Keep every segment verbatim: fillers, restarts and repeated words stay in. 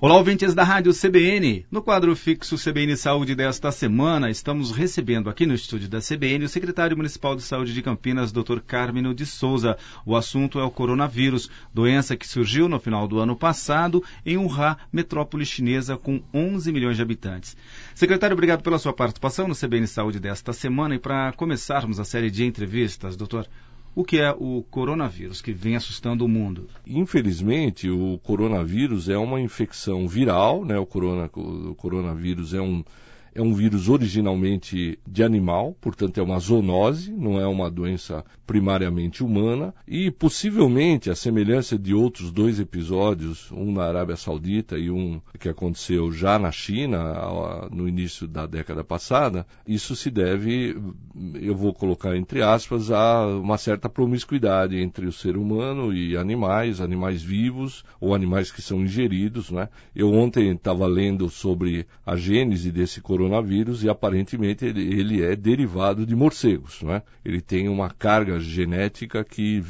Olá, ouvintes da Rádio C B N. No quadro fixo C B N Saúde desta semana, estamos recebendo aqui no estúdio da C B N o secretário municipal de saúde de Campinas, doutor Carmino de Souza. O assunto é o coronavírus, doença que surgiu no final do ano passado em Wuhan, metrópole chinesa com onze milhões de habitantes. Secretário, obrigado pela sua participação no C B N Saúde desta semana. E para começarmos a série de entrevistas, doutor, o que é o coronavírus que vem assustando o mundo? Infelizmente, o coronavírus é uma infecção viral, né? O, corona, o coronavírus é um, é um vírus originalmente de animal, portanto é uma zoonose, não é uma doença primariamente humana, e possivelmente a semelhança de outros dois episódios, um na Arábia Saudita e um que aconteceu já na China no início da década passada, isso se deve, eu vou colocar entre aspas, a uma certa promiscuidade entre o ser humano e animais, animais vivos ou animais que são ingeridos, né? Eu ontem estava lendo sobre a gênese desse coronavírus e aparentemente ele, ele é derivado de morcegos, né? Ele tem uma carga genética que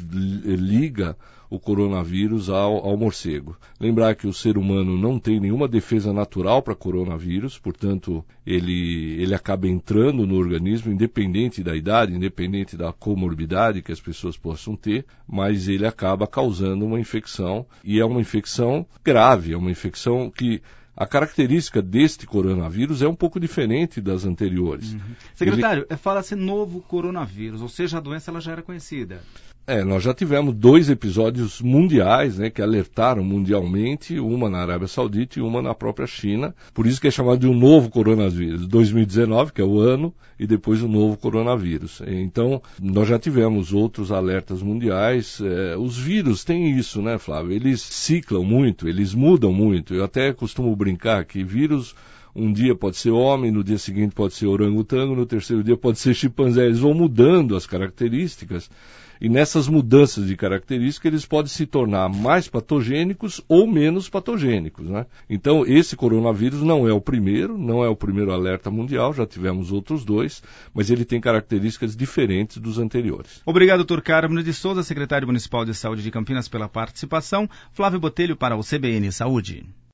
liga o coronavírus ao, ao morcego. Lembrar que o ser humano não tem nenhuma defesa natural para coronavírus, portanto, ele, ele acaba entrando no organismo, independente da idade, independente da comorbidade que as pessoas possam ter, mas ele acaba causando uma infecção, e é uma infecção grave, é uma infecção que a característica deste coronavírus é um pouco diferente das anteriores. Uhum. Secretário, Ele... fala-se novo coronavírus, ou seja, a doença ela já era conhecida. É, nós já tivemos dois episódios mundiais, né, que alertaram mundialmente, uma na Arábia Saudita e uma na própria China. Por isso que é chamado de um novo coronavírus. dois mil e dezenove, que é o ano, e depois o novo coronavírus. Então, nós já tivemos outros alertas mundiais. É, os vírus têm isso, né, Flávio? Eles ciclam muito, eles mudam muito. Eu até costumo brincar que vírus... Um dia pode ser homem, no dia seguinte pode ser orangotango, no terceiro dia pode ser chimpanzé. Eles vão mudando as características e nessas mudanças de características eles podem se tornar mais patogênicos ou menos patogênicos, né? Então esse coronavírus não é o primeiro, não é o primeiro alerta mundial, já tivemos outros dois, mas ele tem características diferentes dos anteriores. Obrigado, doutor Carmino de Souza, secretário municipal de saúde de Campinas, pela participação. Flávio Botelho para o C B N Saúde.